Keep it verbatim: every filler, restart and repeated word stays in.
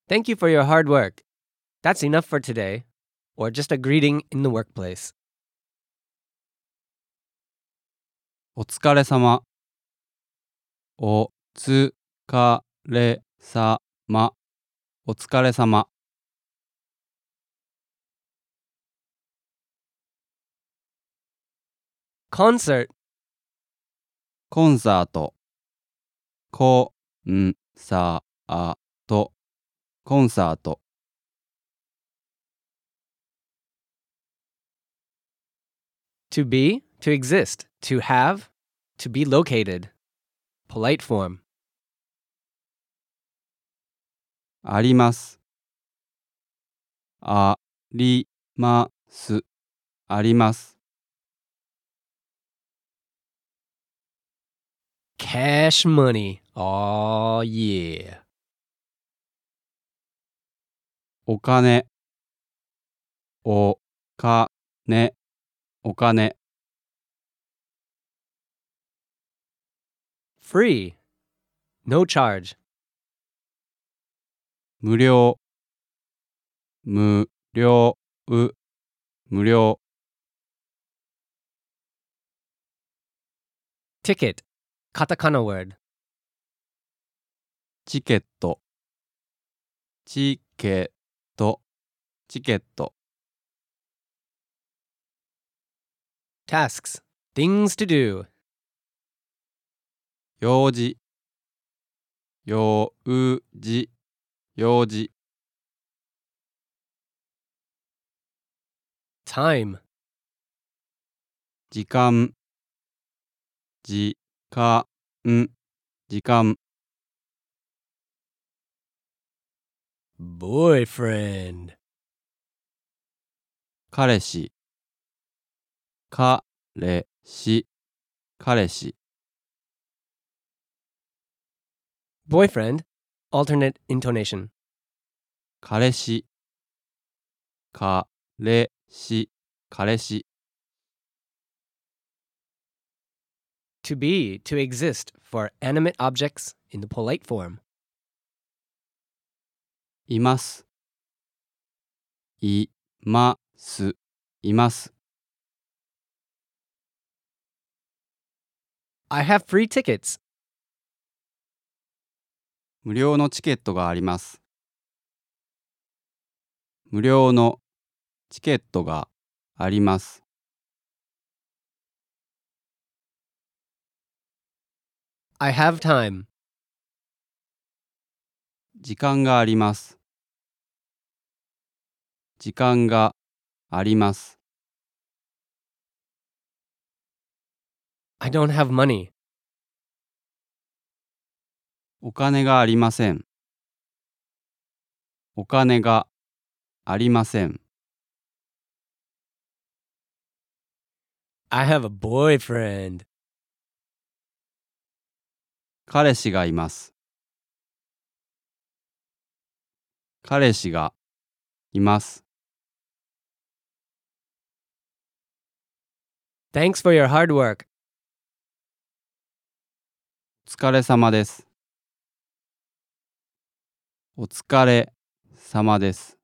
Thank you for your hard work. That's enough for today. Or just a greeting in the workplace. お疲れ様。おつかれさま。お疲れ様。 Concert. コンサート。コンサート。コンサート。 To be, to exist, to have, to be located. Polite form. あります。あります。あります。 Cash money. Oh yeah. お金。おかね。お金。 Free. No charge. 無料。無料。う。無料。 Ticket. Katakana word. チケット。チケット。チケット。 Tasks. Things to do. 用事。用事。用事。 Time. 時間。時間。時間。 Boyfriend. 彼氏。彼氏。彼氏。 Boyfriend. Alternate intonation. 彼氏。彼氏。彼氏。 To be, to exist for animate objects in the polite form. います。います。います。 I have free tickets. 無料のチケットがあります。無料のチケットがあります。 I have time. 時間があります。時間があります。 I don't have money. お金がありません。お金がありません。 I have a boyfriend. 彼氏がいます。彼氏がいます。 Thanks for your hard work. お疲れ様です。お疲れ様です。